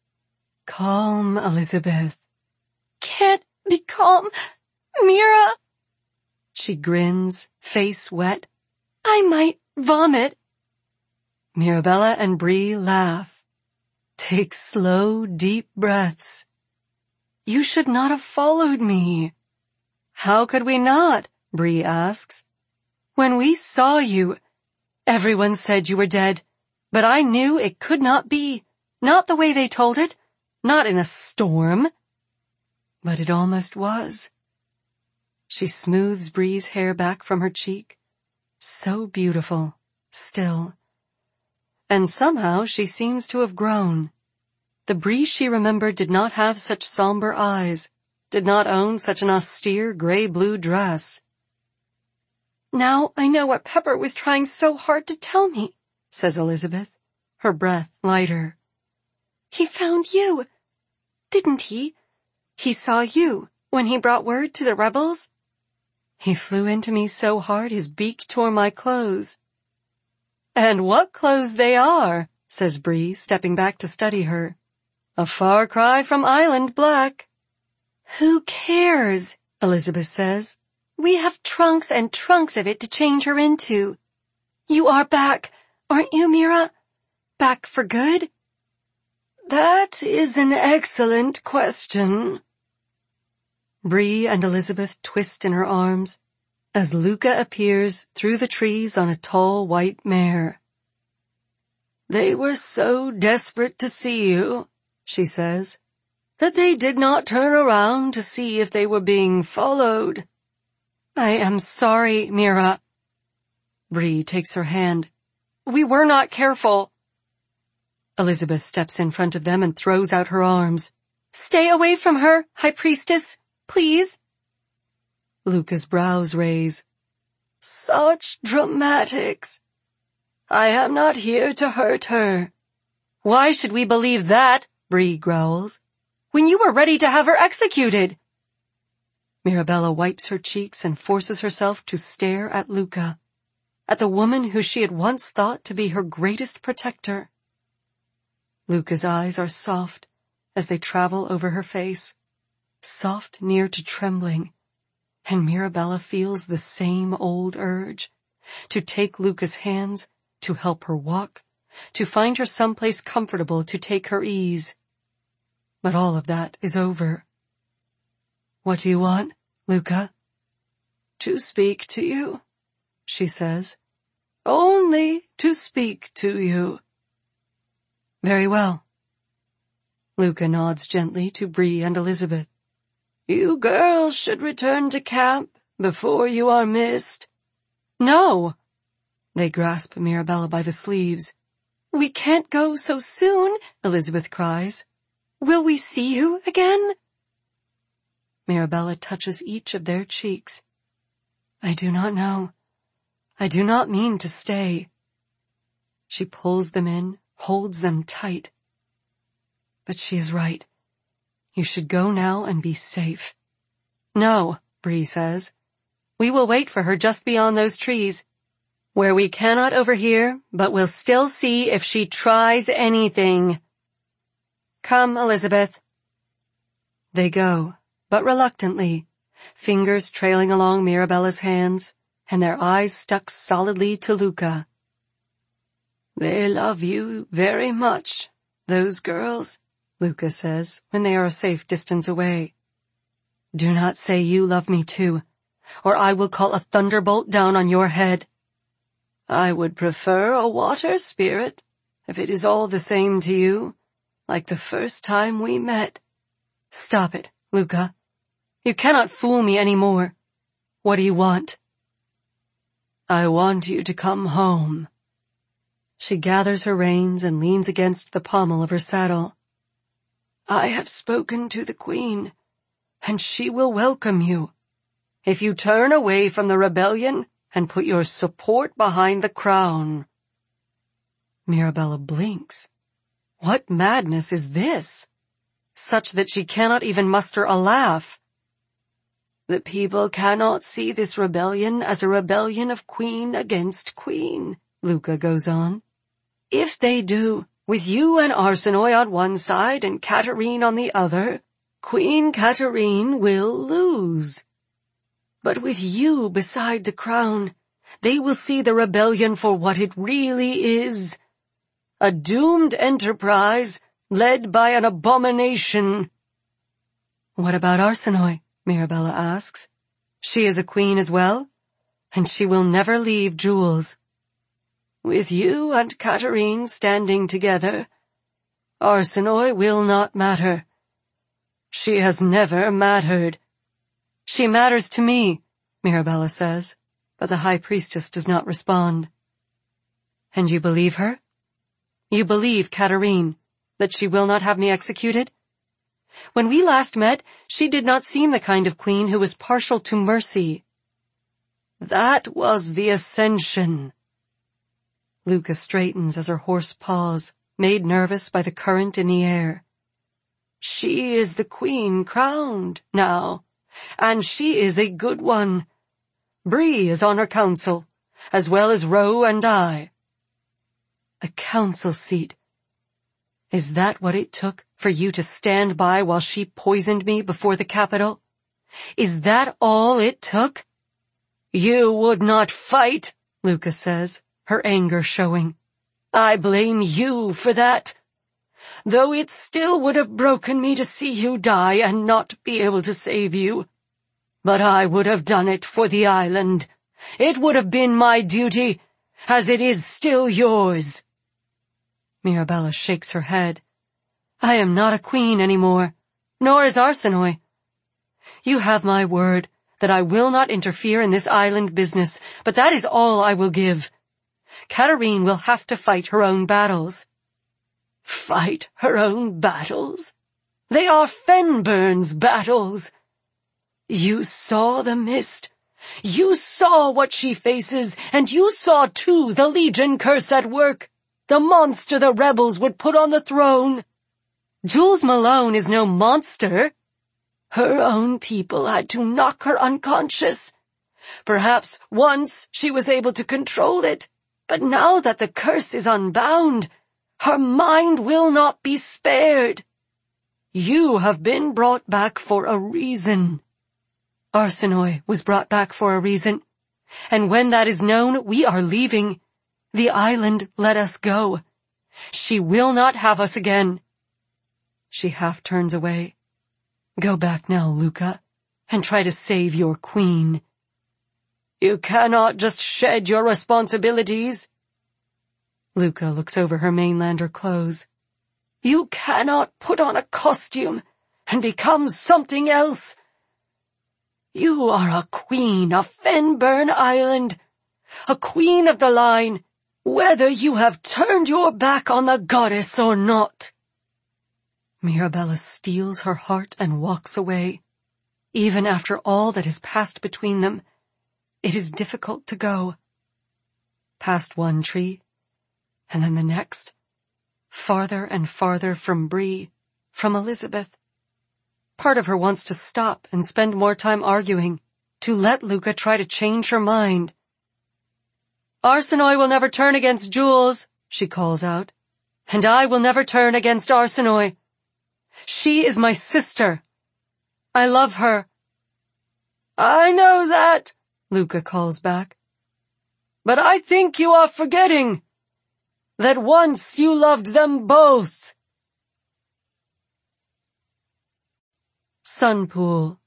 "Calm, Elizabeth." "Can't be calm, Mira." She grins, face wet. "I might vomit." Mirabella and Bree laugh. "Take slow, deep breaths." "You should not have followed me." "How could we not?" Bree asks. "When we saw you, everyone said you were dead, but I knew it could not be. Not the way they told it. Not in a storm." "But it almost was." She smooths Bree's hair back from her cheek. So beautiful, still. And somehow she seems to have grown. The Bree she remembered did not have such somber eyes, did not own such an austere gray-blue dress. "Now I know what Pepper was trying so hard to tell me," says Elizabeth, her breath lighter. "He found you, didn't he? He saw you when he brought word to the rebels?" "He flew into me so hard his beak tore my clothes." "And what clothes they are," says Bree, stepping back to study her. "A far cry from Island Black." "Who cares?" Elizabeth says. "We have trunks and trunks of it to change her into. You are back, aren't you, Mira? Back for good?" "That is an excellent question." Bree and Elizabeth twist in her arms as Luca appears through the trees on a tall white mare. "They were so desperate to see you," she says, "that they did not turn around to see if they were being followed." "I am sorry, Mira." Bree takes her hand. "We were not careful." Elizabeth steps in front of them and throws out her arms. "Stay away from her, High Priestess, please." Luca's brows raise. "Such dramatics. I am not here to hurt her." "Why should we believe that?" Bree growls. "When you were ready to have her executed." Mirabella wipes her cheeks and forces herself to stare at Luca, at the woman who she had once thought to be her greatest protector. Luca's eyes are soft as they travel over her face, soft near to trembling, and Mirabella feels the same old urge, to take Luca's hands, to help her walk, to find her someplace comfortable to take her ease. But all of that is over. "What do you want, Luca?" "To speak to you," she says. "Only to speak to you." "Very well." Luca nods gently to Bree and Elizabeth. "You girls should return to camp before you are missed." "No!" They grasp Mirabella by the sleeves. We can't go so soon, Elizabeth cries. Will we see you again? Mirabella touches each of their cheeks. I do not know. I do not mean to stay. She pulls them in, holds them tight. But she is right. You should go now and be safe. No, Bree says. We will wait for her just beyond those trees, where we cannot overhear, but will still see if she tries anything. Come, Elizabeth. They go, but reluctantly, fingers trailing along Mirabella's hands, and their eyes stuck solidly to Luca. They love you very much, those girls, Luca says, when they are a safe distance away. Do not say you love me too, or I will call a thunderbolt down on your head. I would prefer a water spirit, if it is all the same to you, like the first time we met. Stop it, Luca. You cannot fool me any more. What do you want? I want you to come home. She gathers her reins and leans against the pommel of her saddle. I have spoken to the Queen, and she will welcome you. If you turn away from the rebellion and put your support behind the crown. Mirabella blinks. What madness is this? Such that she cannot even muster a laugh. The people cannot see this rebellion as a rebellion of queen against queen, Luca goes on. If they do, with you and Arsinoe on one side and Caterine on the other, Queen Caterine will lose. But with you beside the crown, they will see the rebellion for what it really is. A doomed enterprise led by an abomination. What about Arsinoe? Mirabella asks. She is a queen as well, and she will never leave Jules. With you and Caterine standing together, Arsinoe will not matter. She has never mattered. She matters to me, Mirabella says, but the high priestess does not respond. And you believe her? You believe Caterine, that she will not have me executed? When we last met, she did not seem the kind of queen who was partial to mercy. That was the Ascension. Luca straightens as her horse paws, made nervous by the current in the air. She is the queen crowned now, and she is a good one. Bree is on her council, as well as Roe and I. A council seat. Is that what it took for you to stand by while she poisoned me before the Capitol? Is that all it took? You would not fight, Luca says, her anger showing. I blame you for that. Though it still would have broken me to see you die and not be able to save you. But I would have done it for the island. It would have been my duty, as it is still yours. Mirabella shakes her head. I am not a queen anymore, nor is Arsinoe. You have my word that I will not interfere in this island business, but that is all I will give. Caterine will have to fight her own battles. Fight her own battles? They are Fenburn's battles. You saw the mist. You saw what she faces, and you saw too the Legion curse at work. The monster the rebels would put on the throne. Jules Malone is no monster. Her own people had to knock her unconscious. Perhaps once she was able to control it, but now that the curse is unbound, her mind will not be spared. You have been brought back for a reason. Arsinoe was brought back for a reason, and when that is known, we are leaving. The island let us go. She will not have us again. She half turns away. Go back now, Luca, and try to save your queen. You cannot just shed your responsibilities. Luca looks over her mainlander clothes. You cannot put on a costume and become something else. You are a queen of Fenburn Island, a queen of the line, whether you have turned your back on the goddess or not." Mirabella steels her heart and walks away. Even after all that has passed between them, it is difficult to go. Past one tree, and then the next, farther and farther from Bree, from Elizabeth. Part of her wants to stop and spend more time arguing, to let Luca try to change her mind. "Arsinoe will never turn against Jules," she calls out, "and I will never turn against Arsinoe. She is my sister. I love her." "I know that," Luca calls back. "But I think you are forgetting that once you loved them both." Sunpool.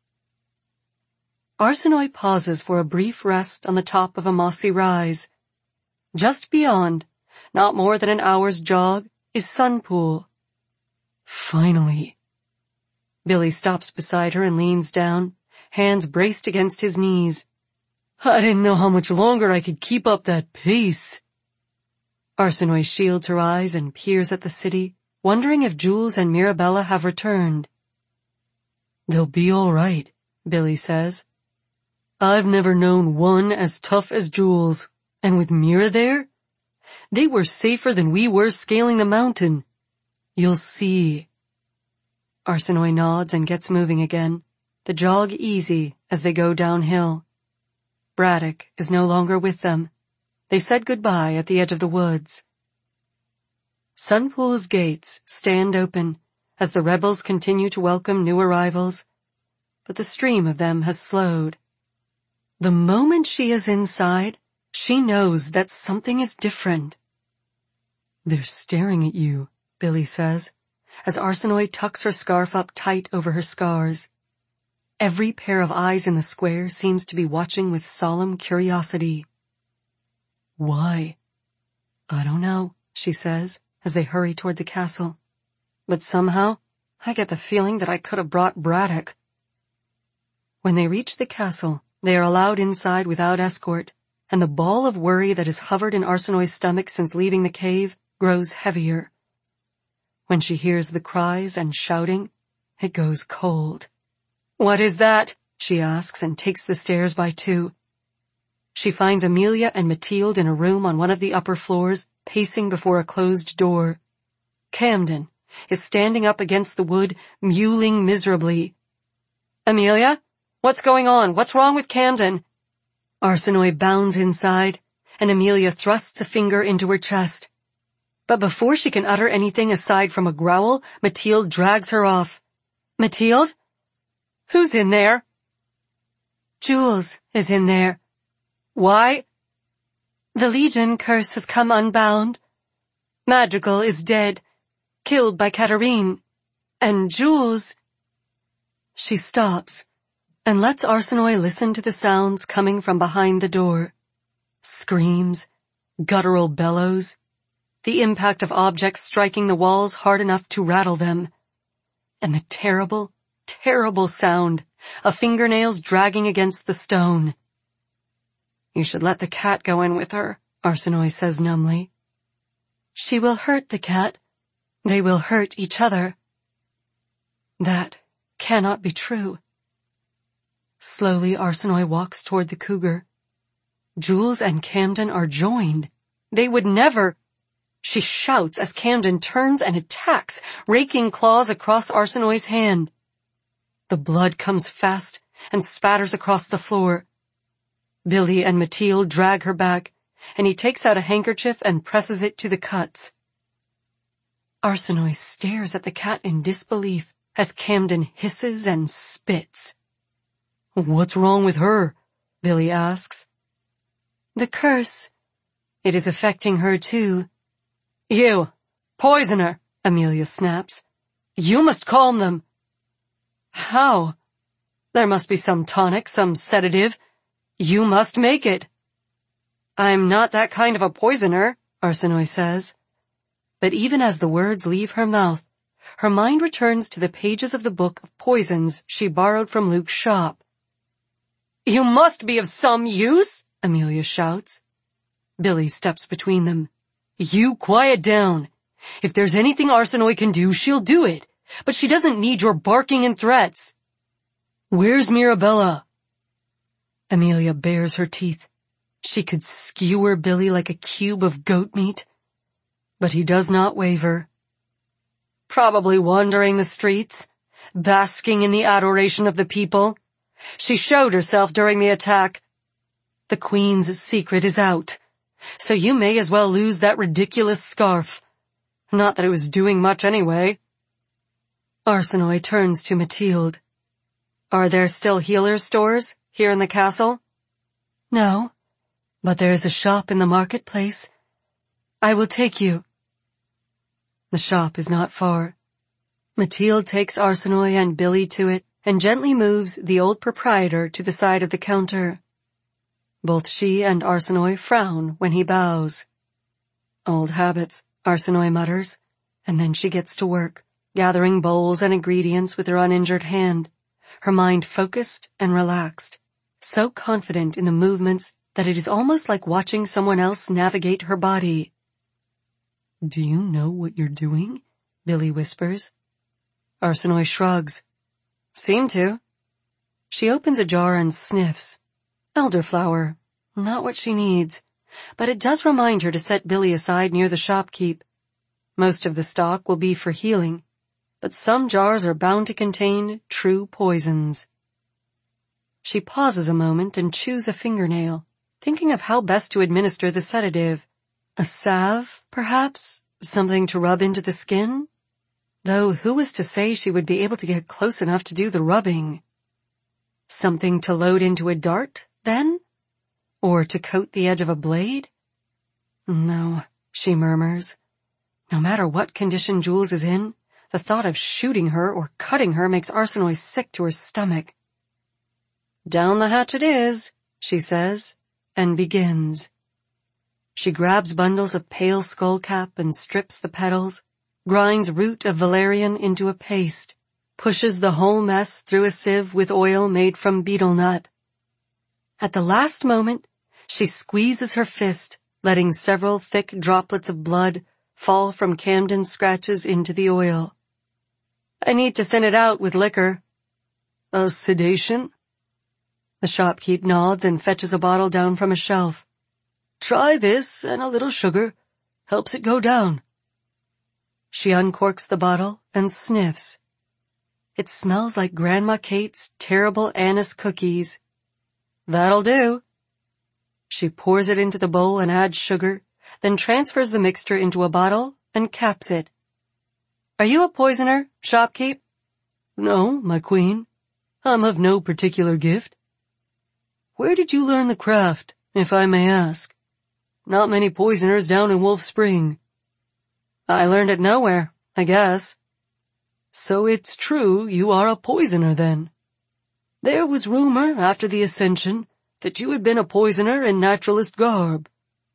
Arsinoe pauses for a brief rest on the top of a mossy rise. Just beyond, not more than an hour's jog, is Sunpool. Finally. Billy stops beside her and leans down, hands braced against his knees. "I didn't know how much longer I could keep up that pace." Arsinoe shields her eyes and peers at the city, wondering if Jules and Mirabella have returned. "They'll be all right," Billy says. "I've never known one as tough as Jules, and with Mira there, they were safer than we were scaling the mountain. You'll see." Arsinoe nods and gets moving again, the jog easy as they go downhill. Braddock is no longer with them. They said goodbye at the edge of the woods. Sunpool's gates stand open as the rebels continue to welcome new arrivals, but the stream of them has slowed. The moment she is inside, she knows that something is different. "They're staring at you," Billy says, as Arsinoe tucks her scarf up tight over her scars. Every pair of eyes in the square seems to be watching with solemn curiosity. "Why?" "I don't know," she says, as they hurry toward the castle. "But somehow, I get the feeling that I could have brought Braddock." When they reach the castle, they are allowed inside without escort, and the ball of worry that has hovered in Arsinoe's stomach since leaving the cave grows heavier. When she hears the cries and shouting, it goes cold. "What is that?" she asks and takes the stairs by two. She finds Amelia and Mathilde in a room on one of the upper floors, pacing before a closed door. Camden is standing up against the wood, mewling miserably. "Amelia? What's going on? What's wrong with Camden?" Arsinoe bounds inside, and Amelia thrusts a finger into her chest. But before she can utter anything aside from a growl, Mathilde drags her off. "Mathilde? Who's in there?" "Jules is in there." "Why?" "The Legion curse has come unbound. Madrigal is dead, killed by Katerine. And Jules—" She stops and lets Arsinoe listen to the sounds coming from behind the door. Screams, guttural bellows, the impact of objects striking the walls hard enough to rattle them, and the terrible, terrible sound of fingernails dragging against the stone. "You should let the cat go in with her," Arsinoe says numbly. "She will hurt the cat. They will hurt each other." That cannot be true. Slowly Arsinoe walks toward the cougar. Jules and Camden are joined. They would never... She shouts as Camden turns and attacks, raking claws across Arsinoe's hand. The blood comes fast and spatters across the floor. Billy and Mathilde drag her back, and he takes out a handkerchief and presses it to the cuts. Arsinoe stares at the cat in disbelief as Camden hisses and spits. "What's wrong with her?" Billy asks. "The curse. It is affecting her too." "You, poisoner," Amelia snaps. "You must calm them." "How? There must be some tonic, some sedative. You must make it." "I'm not that kind of a poisoner," Arsinoe says. But even as the words leave her mouth, her mind returns to the pages of the book of poisons she borrowed from Luke's shop. "You must be of some use," Amelia shouts. Billy steps between them. You quiet down. If there's anything Arsinoe can do, she'll do it. But she doesn't need your barking and threats. Where's Mirabella? Amelia bares her teeth. She could skewer Billy like a cube of goat meat. But he does not waver. Probably wandering the streets, basking in the adoration of the people. She showed herself during the attack. The Queen's secret is out, so you may as well lose that ridiculous scarf. Not that it was doing much anyway. Arsinoe turns to Mathilde. Are there still healer stores here in the castle? No, but there is a shop in the marketplace. I will take you. The shop is not far. Mathilde takes Arsinoe and Billy to it and gently moves the old proprietor to the side of the counter. Both she and Arsinoe frown when he bows. Old habits, Arsinoe mutters, and then she gets to work, gathering bowls and ingredients with her uninjured hand, her mind focused and relaxed, so confident in the movements that it is almost like watching someone else navigate her body. Do you know what you're doing? Billy whispers. Arsinoe shrugs. Seem to. She opens a jar and sniffs. Elderflower. Not what she needs, but it does remind her to set Billy aside near the shopkeep. Most of the stock will be for healing, but some jars are bound to contain true poisons. She pauses a moment and chews a fingernail, thinking of how best to administer the sedative. A salve, perhaps? Something to rub into the skin? Though who was to say she would be able to get close enough to do the rubbing? Something to load into a dart, then? Or to coat the edge of a blade? No, she murmurs. No matter what condition Jules is in, the thought of shooting her or cutting her makes Arsinoe sick to her stomach. Down the hatch it is, she says, and begins. She grabs bundles of pale skullcap and strips the petals, grinds root of valerian into a paste, pushes the whole mess through a sieve with oil made from betel nut. At the last moment, she squeezes her fist, letting several thick droplets of blood fall from Camden's scratches into the oil. I need to thin it out with liquor. A sedation? The shopkeep nods and fetches a bottle down from a shelf. Try this and a little sugar. Helps it go down. She uncorks the bottle and sniffs. It smells like Grandma Kate's terrible anise cookies. That'll do. She pours it into the bowl and adds sugar, then transfers the mixture into a bottle and caps it. Are you a poisoner, shopkeep? No, my queen. I'm of no particular gift. Where did you learn the craft, if I may ask? Not many poisoners down in Wolf Spring. I learned it nowhere, I guess. So it's true you are a poisoner then. There was rumor after the Ascension that you had been a poisoner in naturalist garb.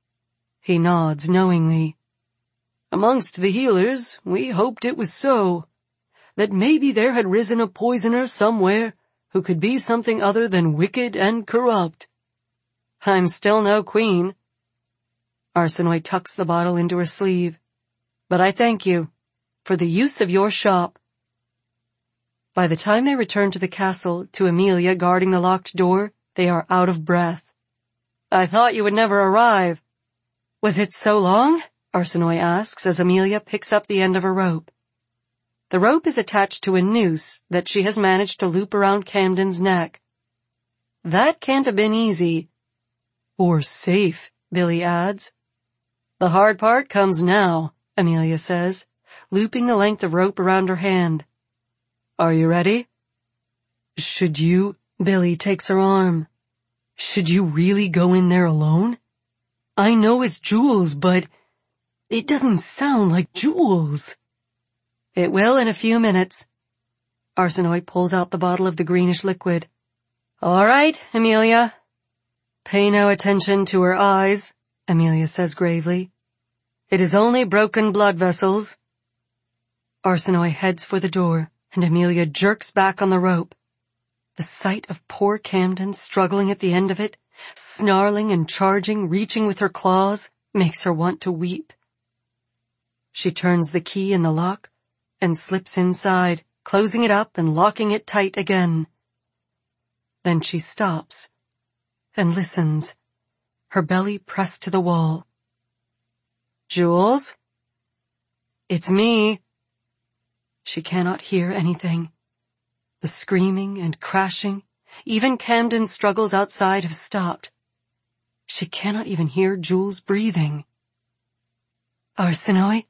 He nods knowingly. Amongst the healers, we hoped it was so, that maybe there had risen a poisoner somewhere who could be something other than wicked and corrupt. I'm still no queen. Arsinoe tucks the bottle into her sleeve. But I thank you for the use of your shop. By the time they return to the castle, to Amelia guarding the locked door, they are out of breath. I thought you would never arrive. Was it so long? Arsinoe asks as Amelia picks up the end of a rope. The rope is attached to a noose that she has managed to loop around Camden's neck. That can't have been easy. Or safe, Billy adds. The hard part comes now, Amelia says, looping the length of rope around her hand. Are you ready? Should you? Billy takes her arm. Should you really go in there alone? I know it's Jules, but it doesn't sound like Jules. It will in a few minutes. Arsinoe pulls out the bottle of the greenish liquid. All right, Amelia. Pay no attention to her eyes, Amelia says gravely. It is only broken blood vessels. Arsinoe heads for the door, and Amelia jerks back on the rope. The sight of poor Camden struggling at the end of it snarling and charging, reaching with her claws, makes her want to weep. She turns the key in the lock and slips inside, closing it up and locking it tight again. Then she stops and listens, her belly pressed to the wall. Jules? It's me. She cannot hear anything. The screaming and crashing, even Camden's struggles outside have stopped. She cannot even hear Jules breathing. Arsinoe?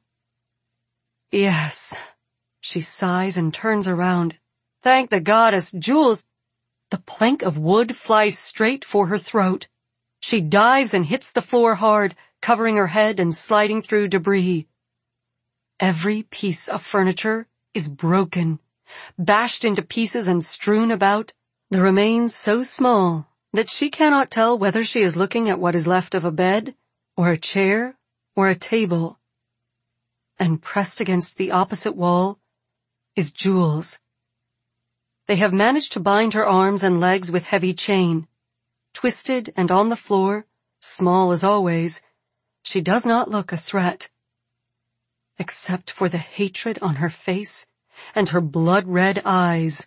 Yes. She sighs and turns around. Thank the goddess, Jules. The plank of wood flies straight for her throat. She dives and hits the floor hard, covering her head and sliding through debris. Every piece of furniture is broken, bashed into pieces and strewn about, the remains so small that she cannot tell whether she is looking at what is left of a bed, or a chair, or a table. And pressed against the opposite wall is Jules. They have managed to bind her arms and legs with heavy chain. Twisted and on the floor, small as always, she does not look a threat. Except for the hatred on her face and her blood-red eyes.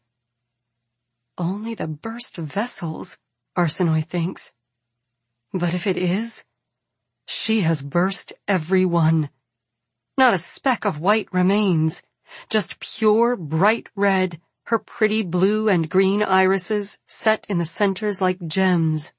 Only the burst vessels, Arsinoe thinks. But if it is, she has burst every one. Not a speck of white remains, just pure, bright red, her pretty blue and green irises set in the centers like gems.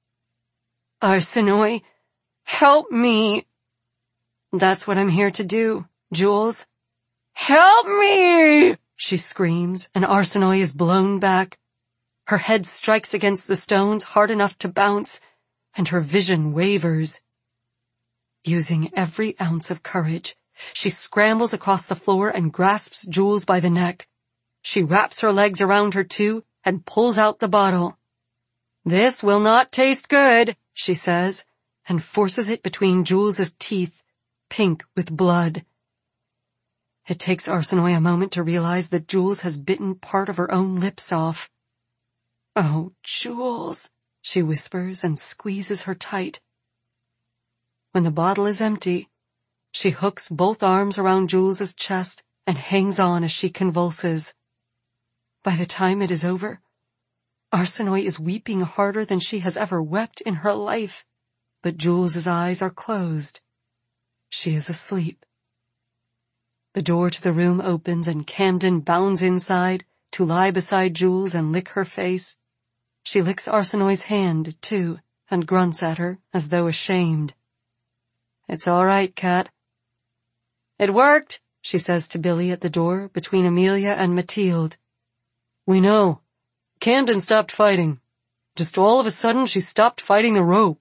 Arsinoe, help me. That's what I'm here to do, Jules. Help me! She screams, and Arsinoe is blown back. Her head strikes against the stones hard enough to bounce, and her vision wavers. Using every ounce of courage, she scrambles across the floor and grasps Jules by the neck. She wraps her legs around her too and pulls out the bottle. This will not taste good, she says, and forces it between Jules's teeth, pink with blood. It takes Arsinoe a moment to realize that Jules has bitten part of her own lips off. Oh, Jules, she whispers and squeezes her tight. When the bottle is empty, she hooks both arms around Jules's chest and hangs on as she convulses. By the time it is over, Arsinoe is weeping harder than she has ever wept in her life, but Jules's eyes are closed. She is asleep. The door to the room opens and Camden bounds inside to lie beside Jules and lick her face. She licks Arsinoe's hand, too, and grunts at her as though ashamed. It's all right, Cat. It worked, she says to Billy at the door between Amelia and Mathilde. We know. Camden stopped fighting. Just all of a sudden she stopped fighting the rope.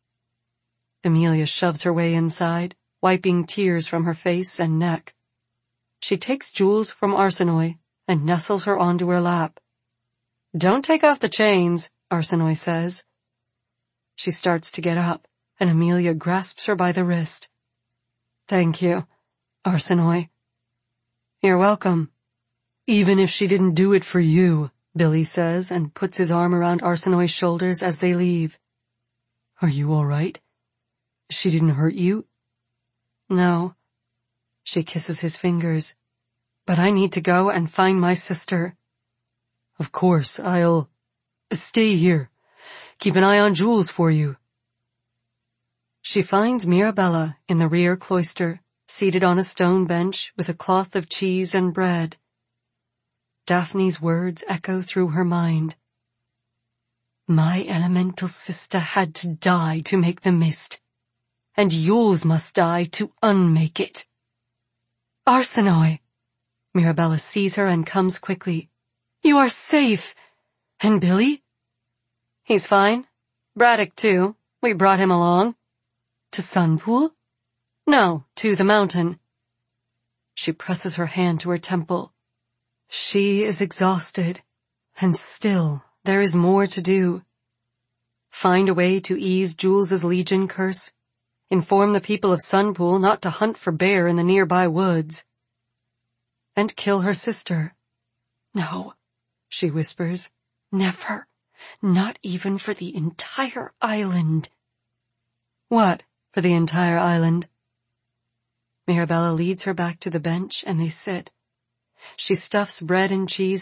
Amelia shoves her way inside, wiping tears from her face and neck. She takes Jules from Arsinoe and nestles her onto her lap. Don't take off the chains, Arsinoe says. She starts to get up, and Amelia grasps her by the wrist. Thank you, Arsinoe. You're welcome. Even if she didn't do it for you, Billy says, and puts his arm around Arsinoe's shoulders as they leave. Are you all right? She didn't hurt you? No. She kisses his fingers. But I need to go and find my sister. Of course, I'll stay here. Keep an eye on Jules for you. She finds Mirabella in the rear cloister, seated on a stone bench with a cloth of cheese and bread. Daphne's words echo through her mind. My elemental sister had to die to make the mist, and yours must die to unmake it. Arsinoe! Mirabella sees her and comes quickly. You are safe! And Billy? He's fine. Braddock too. We brought him along. To Sunpool? No, to the mountain. She presses her hand to her temple. She is exhausted, and still there is more to do. Find a way to ease Jules's Legion curse. Inform the people of Sunpool not to hunt for bear in the nearby woods. And kill her sister. No, she whispers, never, Not even for the entire island. What, for the entire island? Mirabella leads her back to the bench and they sit. She stuffs bread and cheese